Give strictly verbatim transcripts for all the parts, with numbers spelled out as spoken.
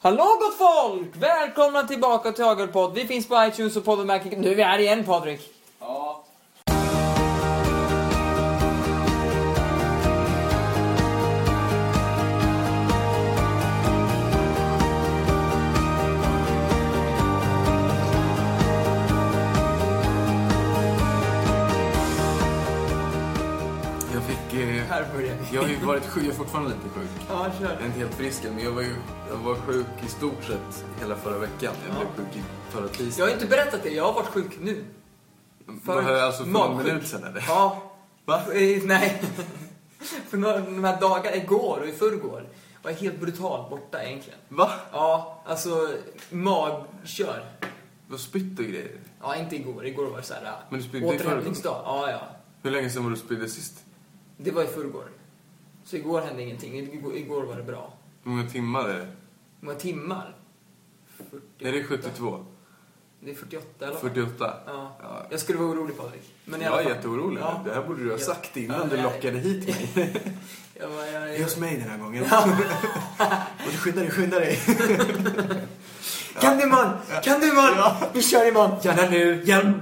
Hallå gott folk! Välkomna tillbaka till Hagelpodd. Vi finns på iTunes och Poddenmärket. Nu är vi här igen, Patrik. Ja. Jag fick... Eh, Här börjar vi. jag har ju varit sjuk, jag är fortfarande lite sjuk. Ja, kör. Jag är inte helt frisk än, men jag var ju jag var sjuk i stort sett hela förra veckan. Jag blev sjuk i förra tisdagen. Jag har inte berättat det, jag har varit sjuk nu. För, alltså för någon minut sedan eller? Ja. Va? Eh, Nej. För några, de här dagarna, igår och i förrgår, var jag helt brutalt borta egentligen. Va? Ja, alltså magkör. Du har spytt och grejer. Ja, inte igår. Igår var det så här. Men du spydde i återhämtningsdag. Ja, ja. Hur länge sedan var du spydde sist? Det var i förrgår. Så igår hände ingenting. Igår, igår var det bra. Hur många timmar är det? Hur många timmar? fyrtioåtta. Är det sjuttiotvå? Det är fyrtioåtta eller? fyrtioåtta? Ja. Ja. Jag skulle vara orolig, Patrik. Men i Jag alla är fall. jätteorolig. Ja. Det här borde du ha Ja. sagt innan Ja, du nej. lockade hit mig. Jag var, jag, jag... Är hos mig den här gången. Ja. Och du skyndar dig, skyndar dig. Kan du man? Kan du man? Ja. Vi kör imorgon. Gärna nu. Gärna.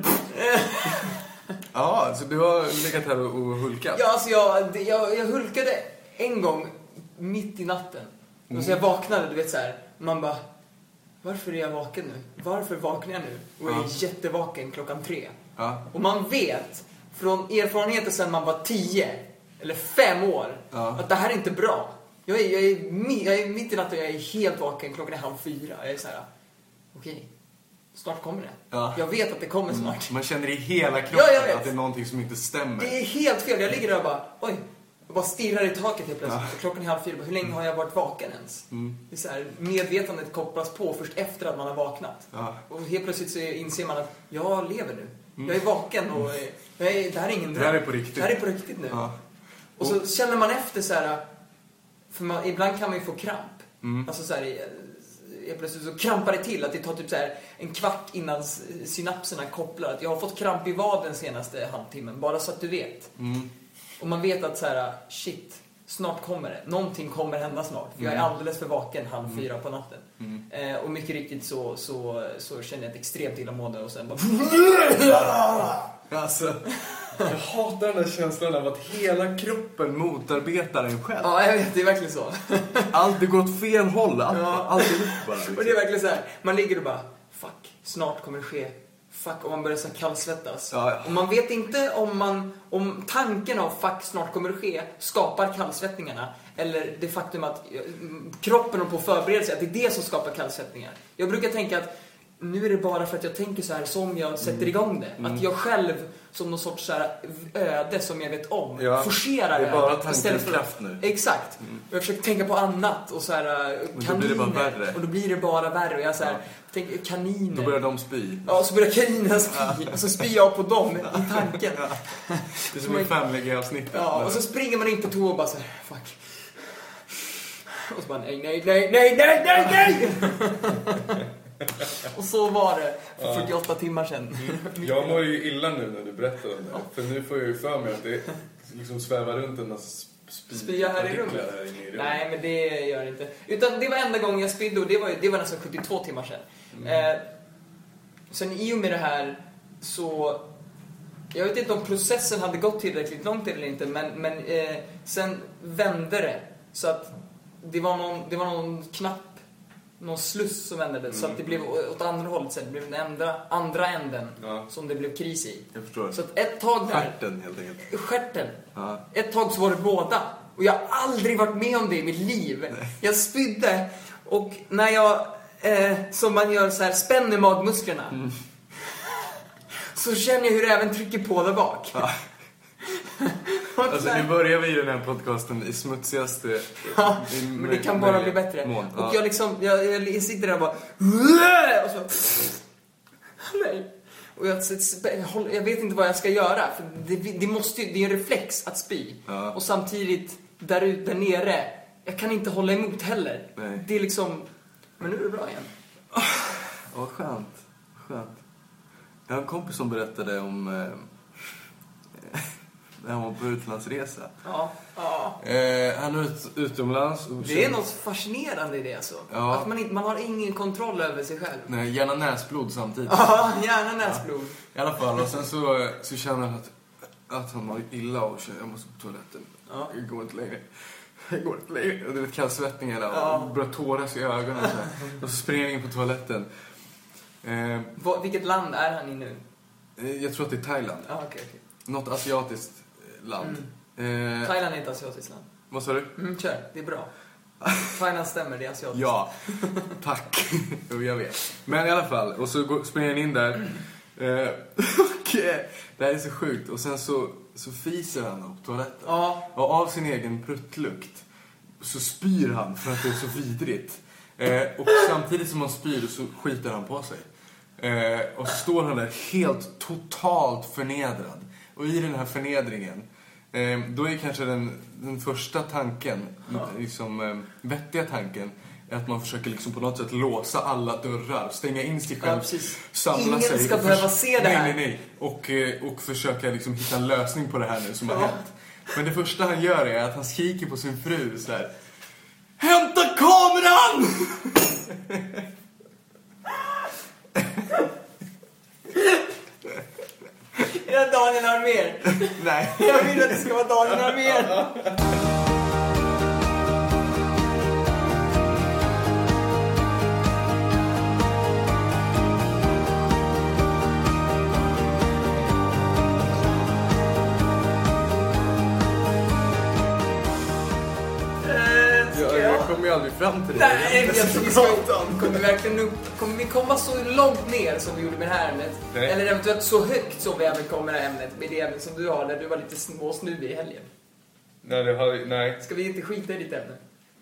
Ja, så du har legat här och och hulkat? Ja, alltså jag, det- jag, jag hulkade en gång mitt i natten. Och så jag vaknade, du vet så här. Man bara, varför är jag vaken nu? Varför vaknar jag nu? Och jag är Ja. jättevaken klockan tre. Ja. Och man vet från erfarenheter sedan man var tio eller fem år Ja. att det här är inte bra. Jag är, jag är, mi- jag är mitt i natten och jag är helt vaken, klockan är halv fyra. Jag är så här, okej, snart kommer det. Ja. Jag vet att det kommer snart. Man känner i hela kroppen Ja, jag vet. att det är någonting som inte stämmer. Det är helt fel. Jag ligger där och bara, oj. Jag bara stirrar i taket helt plötsligt. Ja. Klockan är halv fyra. Hur länge har jag varit vaken ens? Mm. Det är så här, medvetandet kopplas på först efter att man har vaknat. Ja. Och helt plötsligt så inser man att jag lever nu. Jag är vaken och jag är, det här är ingen Det här dröm. är på riktigt. Det här är på riktigt nu. Ja. Och så känner man efter så här, för man, ibland kan man ju få kramp. Mm. Alltså så här, helt plötsligt så krampar det till att det tar typ så här en kvart innan s- synapserna kopplar. Att jag har fått kramp i vaden senaste halvtimmen, bara så att du vet. Mm. Och man vet att så här, shit, snart kommer det. Någonting kommer hända snart. För jag är Mm. alldeles för vaken halv fyra på natten. Mm. Eh, och mycket riktigt så, så, så känner jag ett extremt illamående och sen bara... Alltså, jag hatar den där känslan av att hela kroppen motarbetar en själv. Ja, jag vet, det är verkligen så. Allt det går åt fel håll. Allt, Ja. alltihop bara. Liksom. Och det är verkligen så här, man ligger och bara, fuck, snart kommer det ske. Fuck, och man börjar så här kallsvettas. Ja, ja. Och man vet inte om man, om tanken av fuck, snart kommer det ske, skapar kallsvettningarna. Eller det faktum att eh, kroppen håller på att förbereda sig, att det är det som skapar kallsvettningar. Jag brukar tänka att nu är det bara för att jag tänker så här som jag sätter igång det. Mm. Att jag själv, som någon sorts så här öde som jag vet om, Ja. forcerar Det är bara ödet tankens istället för- kraft nu. Exakt. Och jag försöker tänka på annat och så här Och då kaniner. blir det bara värre. Och då blir det bara värre. Och jag så här, Ja. tänker kaniner. Då börjar de spy. Ja, och så börjar kaninerna spy. Och så spyr jag på dem i tanken. Ja. Det är som en Family Guy-avsnitt. och så springer man in på toa och bara så här, fuck. Och så bara nej, nej, nej, nej, nej, nej, nej. Och så var det för fyrtioåtta timmar sedan. Jag mår ju illa nu när du berättar om det. För nu får jag ju för mig att det liksom svävar runt en massa sp- Spya här i rummet? spypartiklar här inne i rummet. Nej, men det gör det inte. Utan det var enda gången jag spydde och det var, det var nästan sjuttiotvå timmar sedan. Mm. Eh, sen i och med det här så... Jag vet inte om processen hade gått tillräckligt långt eller inte, men, men eh, sen vände det. Så att det var någon, det var någon knapp, någon sluss som vände det. Så att det blev åt andra hållet sen. Det blev den andra, andra änden Ja. som det blev kris i. Jag förstår. Så att ett tag där... Stjärten helt enkelt. Stjärten. Ja. Ett tag så var det båda. Och jag har aldrig varit med om det i mitt liv. Jag spydde. Och när jag, eh, som man gör så här, spänner magmusklerna. Mm. Så känner jag hur det även trycker på där bak. Ja. Och Alltså så här- nu börjar vi i den här podcasten i smutsigaste... Ja, i men det kan bara bli bättre. mån. Och Ja. jag liksom, jag, jag sitter där och bara... Och så... Nej. Och jag, jag, håller- jag vet inte vad jag ska göra. För det, det, måste ju, det är en reflex att spy. Ja. Och samtidigt, där, ut- där nere, jag kan inte hålla emot heller. Nej. Det är liksom... Men nu är det bra igen. Ja, skönt. Skönt. Jag har en kompis som berättade om... Eh, när han var på utlandsresa. Ja, ja. Eh, han är ut, utomlands. Och det är något fascinerande i det alltså. Ja. Att man, inte, man har ingen kontroll över sig själv. Nej, gärna näsblod samtidigt. Ja, gärna näsblod. Ja. I alla fall, och sen så, så känner han att, att han mår illa och känner, jag måste på toaletten. Ja. Jag går inte längre. Jag går inte längre. Och det är kallsvettningar där. Ja. Och börjar tåras i ögonen. Så här. Och så springer jag in på toaletten. Eh, Va, vilket land är han i nu? eh, jag tror att det är Thailand. Ja, okej, okej. Något asiatiskt land. Mm. Eh, Thailand är ett asiatiskt land. vad sa du? Mm, kör, det är bra. Thailand stämmer, det är asiatiskt. Ja, tack. Jo, jag vet. Men i alla fall, och så går, springer han in där. Eh, och eh, det här är så sjukt. Och sen så, så fiser han på toaletten. Ja. Och av sin egen pruttlukt så spyr han för att det är så vidrigt. Eh, och samtidigt som han spyr så skiter han på sig. Eh, och så står han där helt totalt förnedrad. Och i den här förnedringen, eh, då är kanske den, den första tanken, Ja. liksom eh, vettiga tanken, är att man försöker liksom på något sätt låsa alla dörrar, stänga in sig själv, Ja, samla ingen sig. ska och behöva se det här. Nej, nej, nej. Och, eh, och försöka liksom hitta en lösning på det här nu som Ja. har hänt. Men det första han gör är att han skriker på sin fru så här: hämta kameran! Är det Daniel Armér? Nej. Jag vill att det ska vara Daniel Armér. Jag, jag kommer ju aldrig fram till det. Nej, jag jag tror vi ska kommer vi verkligen upp, kommer vi komma så långt ner som vi gjorde med det här ämnet? Nej. Eller eventuellt så högt som vi även kommer med det här ämnet, med det ämnet som du har, där du var lite småsnuvig i helgen. Nej, det har, nej. Ska vi inte skita i ditt ämne?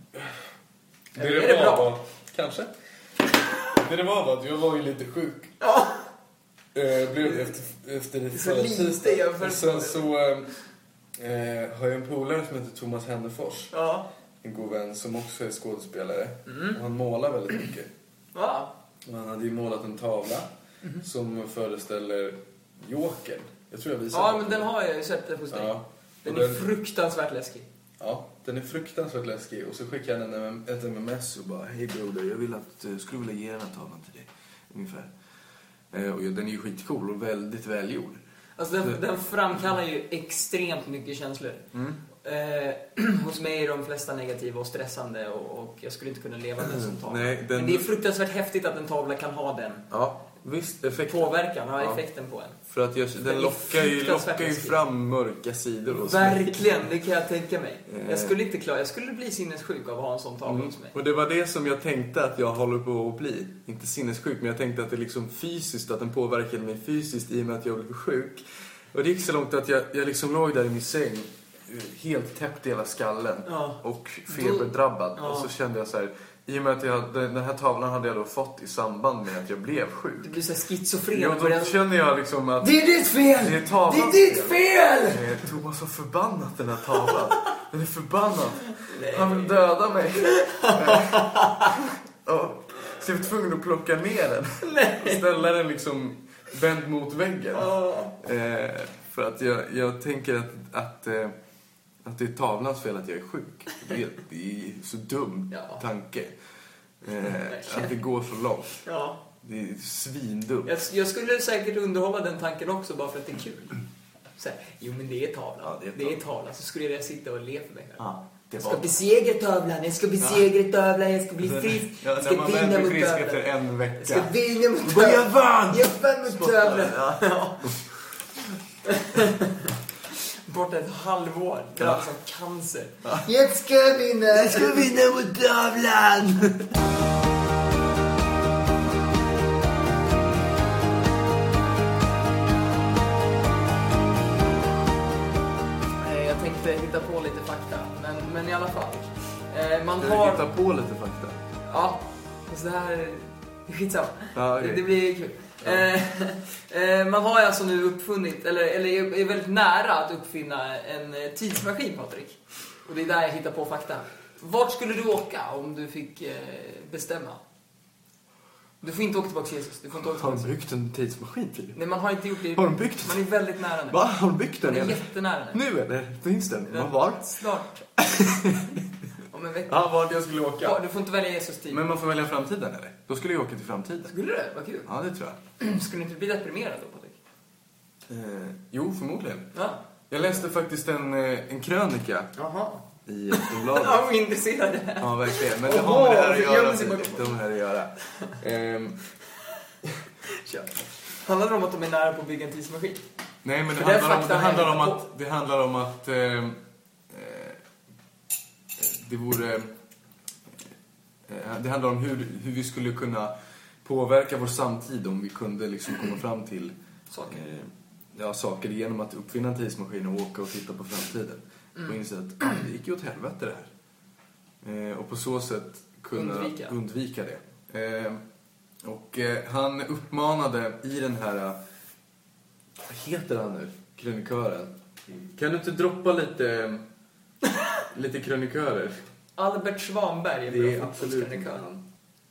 Det, Eller det, är det var, bra? var, kanske. Det det var var att jag var ju lite sjuk. Ja. Eh, blev efter, efter det är så lite jämfört Och sen så eh, eh, har jag en polare som heter Thomas Hennefors. Ja. En god vän som också är skådespelare. Mm. Och han målar väldigt mycket. Ja. Och han hade ju målat en tavla Mm. som föreställer Jokern. Jag tror jag visade Ja, men den har jag ju sett hos dig. Ja. Den Och är fruktansvärt läskig. Ja, den är fruktansvärt läskig. Och så skickade han en, ett sms och bara: hej broder, jag vill att uh, skulle vilja ge den här tavlan till dig. Ungefär. Eh, och den är ju skitcool och väldigt välgjord. Alltså den, den framkallar ju extremt mycket känslor. Mm. Eh, hos mig är de flesta negativa och stressande och, och jag skulle inte kunna leva med en sån tavla. Nej, den... Men det är fruktansvärt häftigt att en tavla kan ha den Ja, visst. Effekten. påverkan, ha Ja. effekten på en. För att jag, Den den är lockar ju, fruktansvärt lockar ju läskig. fram mörka sidor hos mig. Verkligen, det kan jag tänka mig. Eh. Jag skulle inte klara, jag skulle bli sinnessjuk av att ha en sån tavla Mm. hos mig. Och det var det som jag tänkte att jag håller på att bli. Inte sinnessjuk, men jag tänkte att det liksom fysiskt, att den påverkade mig fysiskt i och med att jag blev sjuk. Och det gick så långt att jag, jag liksom låg där i min säng, helt täppt i hela skallen Ja. och feberdrabbad. Ja. Och så kände jag så här, i och med att jag hade, den här tavlan hade jag då fått i samband med att jag blev sjuk. Du blir så här schizofren. Ja, och börjar- då kände jag liksom att... Det är ditt fel! Det är tavlans Det är ditt fel! Eh, Thomas har förbannat den här tavlan. Den är förbannad. Han vill döda mig. Ja, så jag var tvungen att plocka ner den. Nej. Ställa den liksom vänd mot väggen. Ja. Eh, för att jag, jag tänker att, att, eh, att det är tavlans fel att jag är sjuk. Det är, det är så dum Ja. tanke. Eh, att det går så långt. Ja. Det är svindumt. Jag, jag skulle säkert underhålla den tanken också bara för att det är kul. Så här, jo men det är tavlan. Ja, det är det är tavlan. Så skulle jag sitta och le för mig själv. Ja, det Jag var... ska besegra tavlan, jag ska besegra tavlan, jag ska bli frisk. Ja, Jag när ska man vinna väl blir mot frisk tavlan. efter en Jag vecka. ska vinna mot Vad jag tavlan. vann! Jag vann mot tavlan. Ja. Ja. Borta ett halvår. Drabbas av cancer. Jag ska vinna. Jag ska vinna mot tavlan. Jag tänkte hitta på lite fakta, men, men i alla fall. Eh, man Ska har... vi hitta på lite fakta? Ja, så här... Skitsamma. Ja, okej. det, det blir kul. Ja. Eh, eh, man har alltså nu uppfunnit, eller, eller är är väldigt nära att uppfinna en eh, tidsmaskin, Patrik. Och det är där jag hittar på fakta. Vart skulle du åka om du fick eh, bestämma? Du får inte åka tillbaka till Jesus. Du får inte åka Har de tillbaka. byggt en tidsmaskin till? Nej, man har inte gjort det. Har de byggt? Man är väldigt nära nu. Va? Har de byggt den? Man är eller? jättenära nu. Nu eller? Finns den? Man var? Snart. Om en vecka. Ja, vart jag skulle åka. Ja, du får inte välja Jesus tid. Men man får välja framtiden, eller? Då skulle jag åka till framtiden. Skulle du det? Vad kul. Ja, det tror jag. Skulle du inte bli deprimerad då, Patrik? Eh, jo, förmodligen. Ja. Jag läste faktiskt en, eh, en krönika Jaha. i Aftonbladet. Jag är intresserad. Ja, verkligen. Men det Oho, har med det här att så göra. gömmer sig bakom- Det har med det här att göra. Ehm, Handlar det om att de är nära på att bygga en tidsmaskin? nej, men det För den handlar, om, faktan det, handlar är om på- att, det handlar om att eh, eh, det vore... Eh, det handlar om hur, hur vi skulle kunna påverka vår samtid om vi kunde liksom komma fram till Saker. eh, ja, saker genom att uppfinna en tidsmaskin och åka och titta på framtiden. Mm. Och inse att ah, det gick ju åt helvete det här. Eh, och på så sätt kunna Undvika. undvika, det. Eh, och eh, han uppmanade i den här, eh, vad heter han nu, krönikören? Kan du inte droppa lite, lite krönikörer? Albert Svanberg är Det är bra absolut fotbollskrönikör. inte han.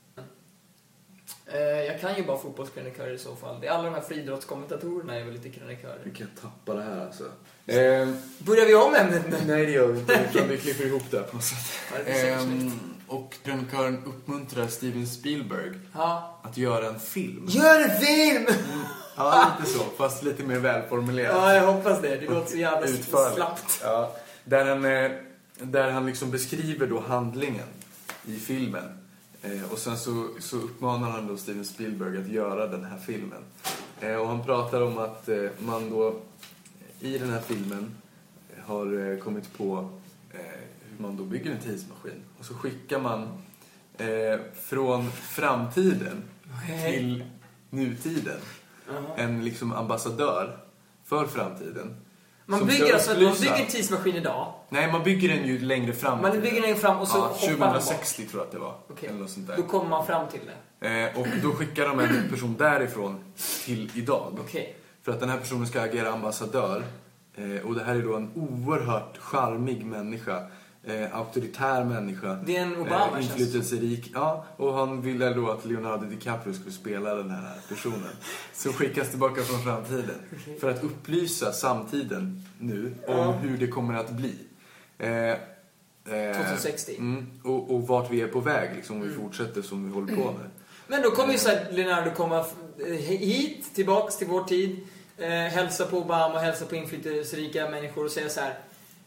Eh, Jag kan ju bara fotbollskrönikörer i så fall. Det är alla de här friidrottskommentatorerna är väl lite krönikörer. Vi kan tappa det här alltså. Eh, Börjar vi om ämnet nu? nej, det gör vi inte. Utan vi klipper ihop det på något sätt. Ja, det blir säkert Ehm, snyggt. och krönikören uppmuntrar Steven Spielberg Ja. att göra en film. Gör en film! Ja, lite så. Fast lite mer välformulerat. Ja, jag hoppas det. Det låter så jävla Utförligt. slappt. Ja, där han, eh, där han liksom beskriver då handlingen i filmen. Eh, och sen så, så uppmanar han då Steven Spielberg att göra den här filmen. Eh, och han pratar om att eh, man då i den här filmen har eh, kommit på eh, hur man då bygger en tidsmaskin. Och så skickar man eh, från framtiden Okej. till nutiden Jaha. en liksom ambassadör för framtiden. Man som ska bygger alltså att man upplysa- bygger en tidsmaskin idag. Nej, man bygger den ju längre fram. Man bygger den fram och så ja, hoppar man bak. tjugohundrasextio tror jag att det var. Okej. Eller något sånt där. Då kommer man fram till det. Eh, och då skickar de en person därifrån till idag. Okej. För att den här personen ska agera ambassadör. Eh, och det här är då en oerhört charmig människa. Eh, auktoritär människa. Det är en Obama, eh, inflytelserik. Ja, och han ville då att Leonardo DiCaprio skulle spela den här personen. Så skickas tillbaka från framtiden. Okej. För att upplysa samtiden nu om Ja. hur det kommer att bli. Eh, eh, tjugohundrasextio. Mm, och, och vart vi är på väg liksom, om vi Mm. fortsätter som vi håller på med. Men då kommer ju så här Leonardo komma f- hit, tillbaks till vår tid. Eh, hälsa på Obama, hälsa på inflytelserika människor och säga så här.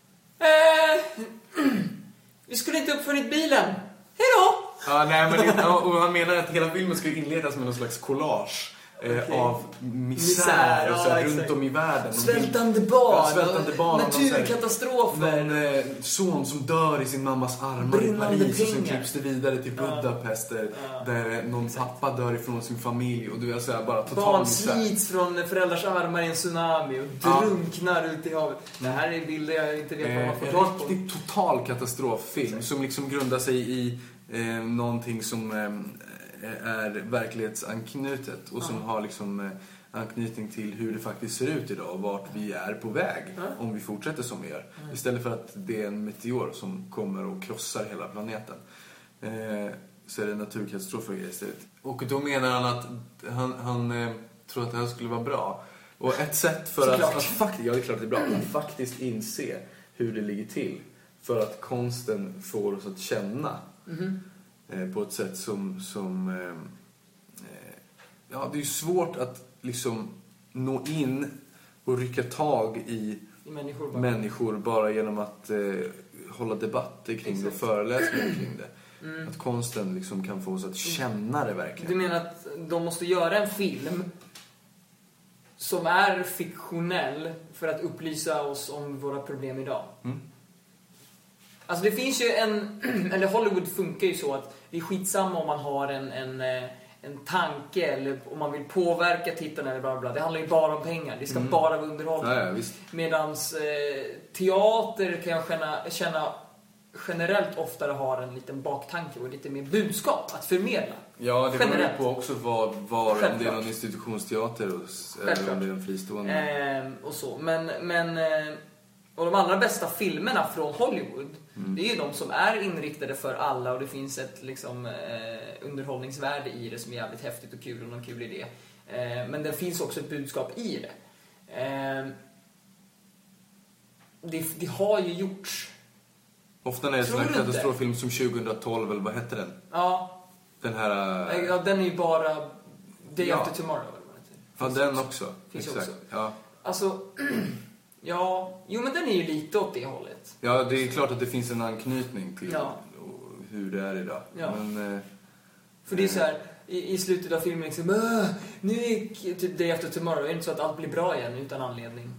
Eh, vi skulle inte uppfunnit bilen. Hej då! Ja, nej, men det, och han menar att hela filmen ska inledas med någon slags collage eh, Okej. av misär, Misär, och så här, ja, runt exakt. om i världen. Svältande barn, Ja, svältande barn, och naturkatastrofer. Någon eh, son som dör i sin mammas armar i Brinnande Paris och sen pengar. klipps det vidare till Ja. Budapest där, Ja. där eh, någon pappa dör ifrån sin familj och du är så här bara total Barn misär. slits från föräldrars armar i en tsunami och Ja. drunknar ut i havet. Det här är bilder jag inte vet vad Eh, man får en tag på. riktigt total katastroffilm som liksom grundar sig i eh, någonting som eh, är verklighetsanknutet och som Ja. har liksom eh, anknytning till hur det faktiskt ser ut idag och vart vi är på väg Ja. om vi fortsätter som vi gör. Mm. Istället för att det är en meteor som kommer och krossar hela planeten. Eh, så är det naturkatastrofer istället. Och då menar han att han, han eh, tror att det här skulle vara bra. Och ett sätt för att, Såklart. att faktiskt, ja det är klart det är bra, att faktiskt inse hur det ligger till. För att konsten får oss att känna Mhm. eh, på ett sätt som, som eh, eh, ja det är ju svårt att liksom nå in och rycka tag i I människor bara. människor bara genom att eh, hålla debatter kring det och Exakt. föreläsningar kring det. Mm. Att konsten liksom kan få oss att känna det verkligen. Du menar att de måste göra en film som är fiktionell för att upplysa oss om våra problem idag? Mm. Alltså det finns ju en, eller Hollywood funkar ju så att det är skitsamma om man har en, en, eh, en tanke eller om man vill påverka tittarna eller bla bla bla. Det handlar ju bara om pengar, det ska Mm. bara vara underhållning. Ja, ja, visst. Medans eh, teater kan jag känna, känna generellt oftare har en liten baktanke och lite mer budskap att förmedla. Ja, det beror ju Generellt. på också var, var om det är Självklart. någon institutionsteater och, eller Självklart. om det är en fristående. Eh, och så. Men, men eh, Och de allra bästa filmerna från Hollywood, Mm. det är ju de som är inriktade för alla och det finns ett liksom, eh, underhållningsvärde i det som är jävligt häftigt och kul och någon kul idé. Eh, men det finns också ett budskap i det. Eh, det. Det har ju gjorts. Ofta när det är Tror en du katastroffilm som tjugohundratolv, eller vad hette den? Ja, Den här... äh, ja den är ju bara Day Ja. After Tomorrow. Eller vad det heter. Ja, den också. Finns Exakt. också. Ja. Alltså, ja, jo men den är ju lite åt det hållet. ja, det är klart att det finns en anknytning till Ja. hur det är idag. Ja. Men, eh, För det är så här, i, i slutet av filmen liksom, "Åh, nu är typ Day After Tomorrow, är det inte så att allt blir bra igen utan anledning?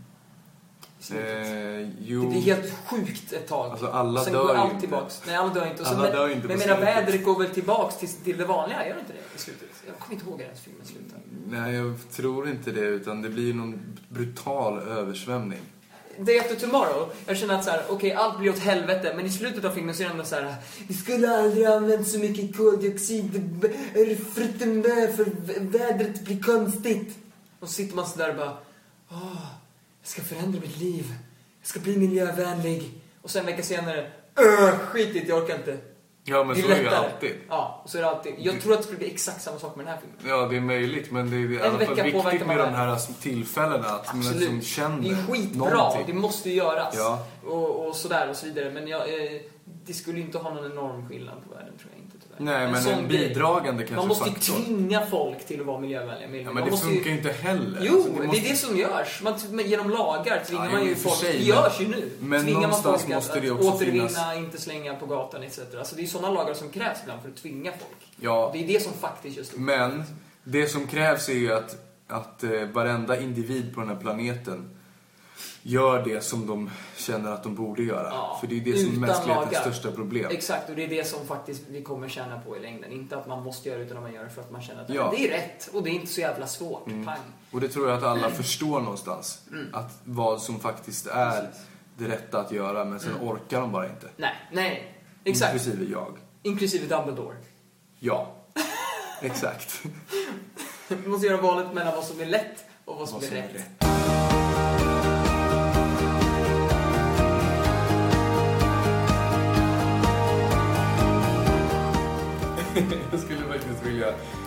I slutet. eh, jo... Det blir helt sjukt ett tag. Alltså, alla Sen dör går ju allt inte. tillbaks. Nej, alla dör inte. Och sen, Alla men dör inte på men menar, slutet. vädret går väl tillbaks till, till det vanliga, gör det inte det i slutet? Jag kommer inte ihåg hur ens filmen slutar. Nej, jag tror inte det, utan det blir någon brutal översvämning. Day After Tomorrow, jag känner att så här, okej, allt blir åt helvete, men i slutet av filmen så är det ändå så här, vi skulle aldrig använt så mycket koldioxid förutom det, för vädret blir konstigt. Och så sitter man så där och bara, åh, jag ska förändra mitt liv, jag ska bli miljövänlig. Och sen en vecka senare, öh, skitigt, jag orkar inte. Ja, men Det är så är det ju lättare. alltid. Ja, så är det alltid. Jag tror att det skulle bli exakt samma sak med den här filmen. Ja, det är möjligt, men det är i En alla fall vecka påverkar viktigt man med de världen. här tillfällena att man Absolut. som känner Det är skitbra, någonting. det måste ju göras. Ja. Och, och sådär och så vidare. Men jag, eh, det skulle ju inte ha någon enorm skillnad på världen, tror jag inte tyvärr. Nej, men sån en grej. bidragande kanske Man måste ju faktor. tvinga folk till att vara miljövänliga. Ja, Man men det måste funkar ju... ju inte heller. Jo, Alltså, det, måste- är det som görs. Man, men genom lagar tvingar Ja, man i ju och för folk. sig, Det men- görs ju nu. men Tvingar man någonstans folk att, måste det att också återvinna, finnas- inte slänga på gatan et cetera. Alltså det är sådana lagar som krävs ibland för att tvinga folk. Ja, Det är det som faktiskt just men det som krävs är ju att, att eh, varenda individ på den här planeten gör det som de känner att de borde göra. Ja, För det är det som är utan mänsklighetens lagar. största problem. Exakt, och det är det som faktiskt vi kommer tjäna på i längden. Inte att man måste göra det, utan att man gör det för att man känner att Ja. det är rätt. Och det är inte så jävla svårt. Mm. Pang. Och det tror jag att alla förstår någonstans. Att vad som faktiskt är Precis. det rätta att göra, men sen orkar de bara inte. Nej, nej. Exakt. Inklusive jag. Inklusive Dumbledore. Ja, exakt. Vi måste göra valet mellan vad som är lätt och vad som, Vad är som är rätt. rätt. Jag skulle faktiskt vilja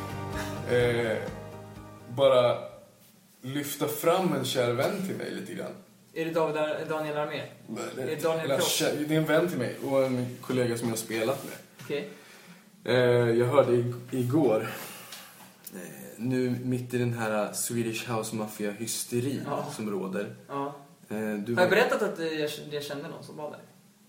eh, bara lyfta fram en kär vän till mig lite grann. Är det David, Daniel Armé? Det, Är det Daniel eller, Kross? kär- det är en vän till mig och en kollega som jag har spelat med. Okej. Eh, jag hörde ig- igår, eh, nu mitt i den här Swedish House Mafia-hysteri Ja. som råder. Ja. Eh, du Har jag var- berättat att eh, jag, jag kände någon som var där?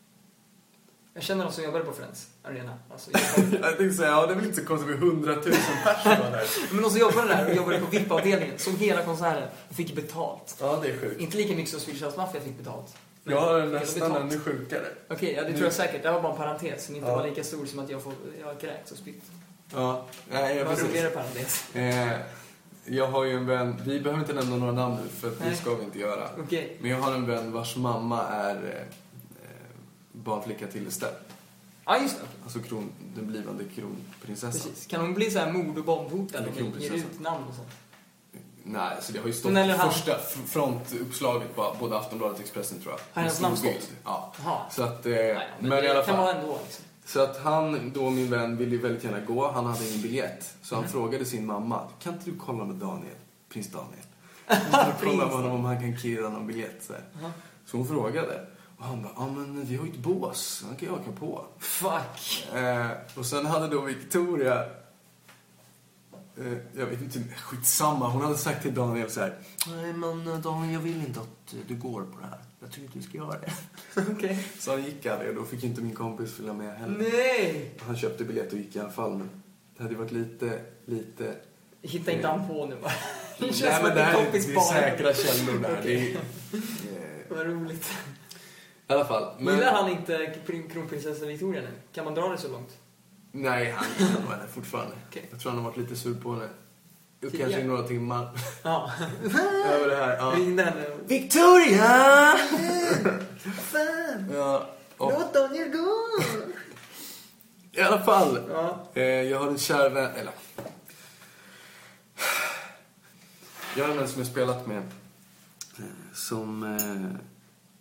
Jag kände någon som jobbade på Friends Arena. Alltså, jag Jag tänkte säga, ja det är väl inte så konstigt med hundratusen personer där. men någon som jobbade där och jobbade på V I P-avdelningen. Som hela konserten och fick betalt. Ja, det är sjukt. Inte lika mycket som Swedish House Mafia fick betalt. Men Jag har fick nästan betalt. ännu sjukare. Okej, ja, det Nu- tror jag säkert. Det var bara en parentes som inte Ja. var lika stor som att jag, får, jag har kräkts och spytt. Ja, nej, Det jag var en precis. roligare parentes. Eh, jag har ju en vän, vi behöver inte nämna några namn nu för att det Nej. ska vi inte göra. Okej. Men jag har en vän vars mamma är eh, eh, barnflicka till Estelle. Ja, just det. Alltså kron, den blivande kronprinsessan. Precis. Kan hon bli så här mord- och bombhotad Eller om hon ger kronprinsessan. ut namn och sånt? Nej, så det har ju stått Hon eller han? första f- frontuppslaget på både Aftonbladet och Expressen tror jag. Har hennes En namn stor stått? bild. Ja. Jaha. Så att, eh, Nej, men, men, i alla det kan fall. vara ändå liksom. Så att han, då min vän, ville ju väldigt gärna gå. Han hade ingen biljett. Så han Mm. frågade sin mamma, kan inte du kolla med Daniel, prins Daniel? Kan inte du kolla med honom om han kan kirra någon biljett? Så, här. Jaha. Så hon frågade. Och han bara, ja men vi har ju ett bås, han kan ju åka på. Fuck. Eh, och sen hade då Victoria, eh, jag vet inte, skitsamma, hon hade sagt till Daniel så här: nej men Daniel, jag vill inte att eh, du går på det här. Jag tycker att du ska göra det. Okej. Så han gick aldrig och då fick inte min kompis följa med heller. Nej! Han köpte biljett och gick i alla fall, men det hade varit lite, lite... Hitta inte han på nu bara. Det känns Nej som men att det här din är, kompis det är bara- säkra källor där. Det är, eh, Vad roligt. I alla fall. Men, Gillar han inte pr- kronprinsessan Victoria nu? Kan man dra det så långt? nej, han gillar nog henne fortfarande. Okej. Jag tror han har varit lite sur på henne. Tio. Kanske i några timmar. Ja. Över det här. Ja. Ringde henne. Victoria! Fan! Ja, och, Låt Daniel gå! i alla fall. Ja. Eh, jag har en kär vän, eller... Jag har en vän som jag spelat med. eh, Som... Eh,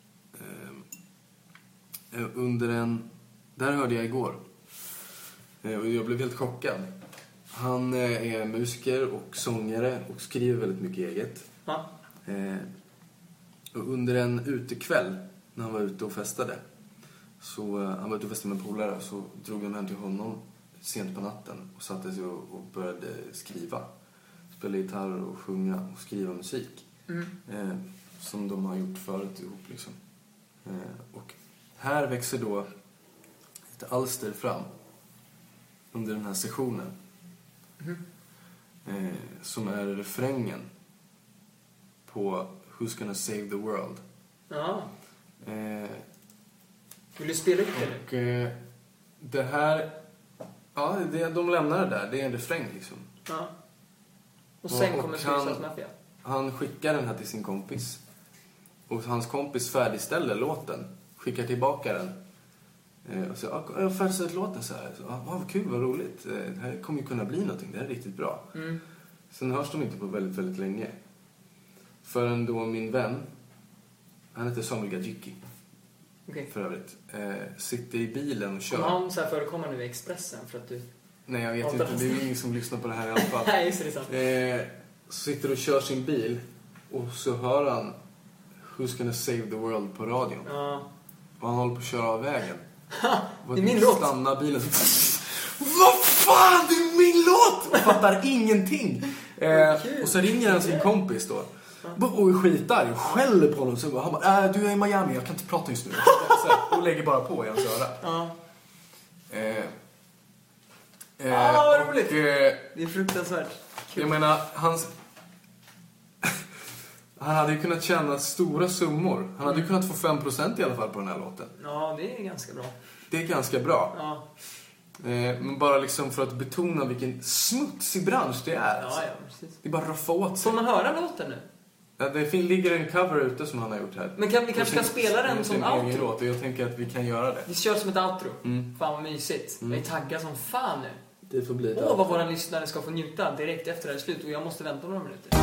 Eh, under en... Där hörde jag igår. Eh, och jag blev helt chockad. Han eh, är musiker och sångare och skriver väldigt mycket eget. Ja. Eh, och under en utekväll, när han var ute och festade, så eh, han var ute och festade med polare, så drog han hem till honom sent på natten och satte sig och, och började skriva. Spela gitarr och sjunga och skriva musik. Mm. Eh, som de har gjort förut ihop liksom. Eh, och här växer då ett alster fram under den här sessionen. Mm. Eh, som är refrängen på Who's Gonna Save the World. Ja. Eh, Vill du spela upp det nu? och eh, det här... Ja, det, de lämnar det där. Det är en refräng liksom. Ja. Och sen Och- kommer och Suicide han- Mafia. Han skickar den här till sin kompis. Och hans kompis färdigställer låten. Skickar tillbaka den. Eh, och så, ja, jag har färdigställt låten så här. Så, ah, vad kul, vad roligt. Eh, det här kommer ju kunna bli någonting. Det här är riktigt bra. Mm. Sen hörs de inte på väldigt, väldigt länge. Förrän då min vän, han heter Samuel Gadzicki Okej. för övrigt, eh, sitter i bilen och kör. Kommer han så här förekomma nu i Expressen för att du... Nej, jag vet Ja, inte. det- Det är ingen som lyssnar på det här i alla fall. Nej, just det, det är sant. Eh, sitter och kör sin bil och så hör han Who's Gonna Save the World på radion. Ja. Och han håller på att köra av vägen. Det är min låt. Stannar bilen. Vad fan, det är min låt! Och fattar ingenting. Eh, och så ringer han sin kompis då. Och är skitar och skäller på honom. Så han bara, äh, du är i Miami, jag kan inte prata just nu. Så här, och lägger bara på i hans öra. Ja. Eh, eh, Ah, vad och, roligt. eh, Det är fruktansvärt. jag menar, hans... Han hade ju kunnat tjäna stora summor. Han hade ju kunnat få fem procent i alla fall på den här låten. Ja, det är ganska bra. Det är ganska bra. Ja, Eh, men bara liksom för att betona vilken smutsig bransch det är. ja, ja precis. Det är bara att roffa åt sig. Får man höra låten nu? Ja, det fin- ligger en cover ute som han har gjort här. Men kan, vi kanske På kan sin- spela den sin som egen outro? låt, och jag tänker att vi kan göra det. Vi kör som ett outro. Mm. Fan vad mysigt. Mm. Jag är taggad som fan nu. Det får bli ett Åh, vad outro. våra lyssnare ska få njuta direkt efter det här slut. Och jag måste vänta några minuter.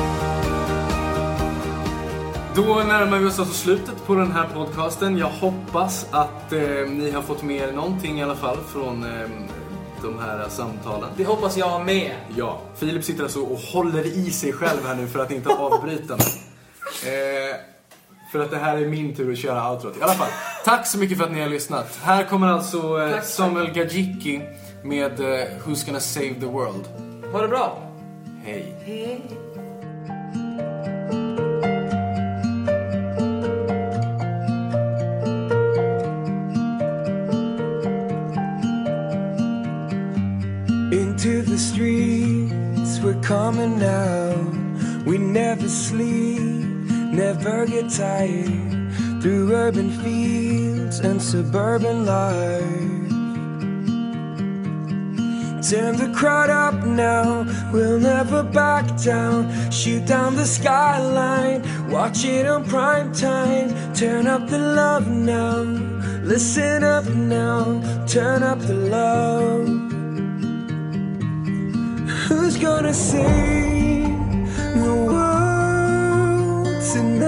Då närmar vi oss alltså slutet på den här podcasten. Jag hoppas att eh, ni har fått med er någonting i alla fall från eh, de här samtalen. Det hoppas jag med. Ja, Filip sitter alltså och håller i sig själv här nu för att inte avbryta mig. Eh, för att det här är min tur att köra outrot. I alla fall, tack så mycket för att ni har lyssnat. Här kommer alltså eh, Tack, Samuel Gadzicki med eh, Who's Gonna Save the World. Ha det bra. Hej. Hej. Into the streets we're coming now. We never sleep, never get tired. Through urban fields and suburban life. Turn the crowd up now, we'll never back down. Shoot down the skyline, watch it on prime time. Turn up the love now, listen up now. Turn up the love. Who's gonna save the world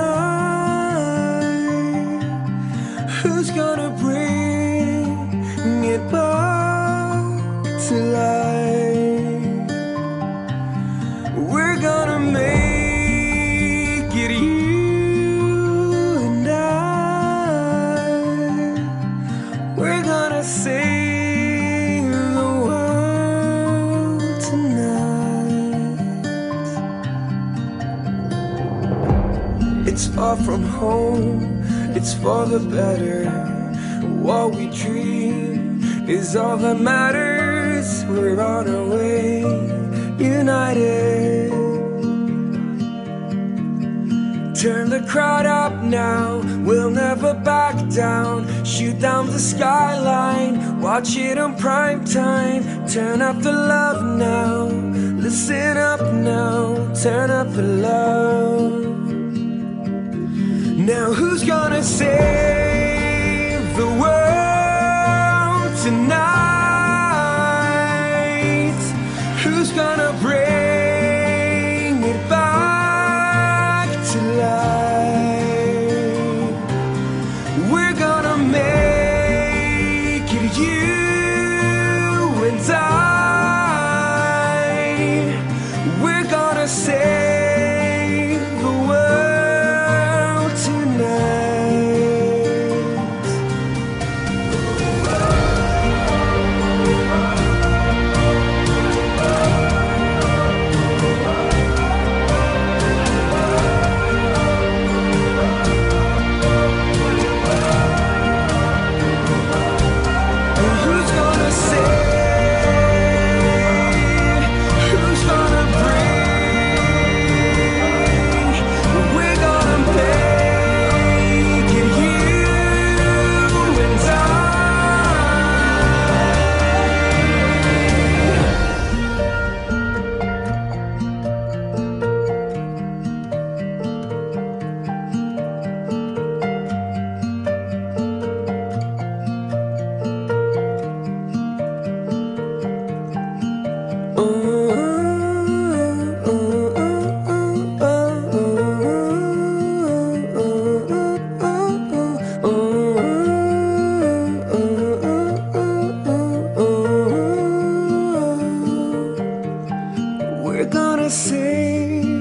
tonight? Who's gonna bring it back to life? We're gonna make it, you and I. We're gonna save the world tonight. It's far from home, it's for the better. What we dream is all that matters. We're on our way, united. Turn the crowd up now, we'll never back down. Shoot down the skyline, watch it on prime time. Turn up the love now, listen up now. Turn up the love. Now who's gonna save the world tonight? Who's gonna bring it back to life? We're gonna save the world tonight. And who's gonna save? Who's gonna bring? We're gonna make it, you and I. We're gonna save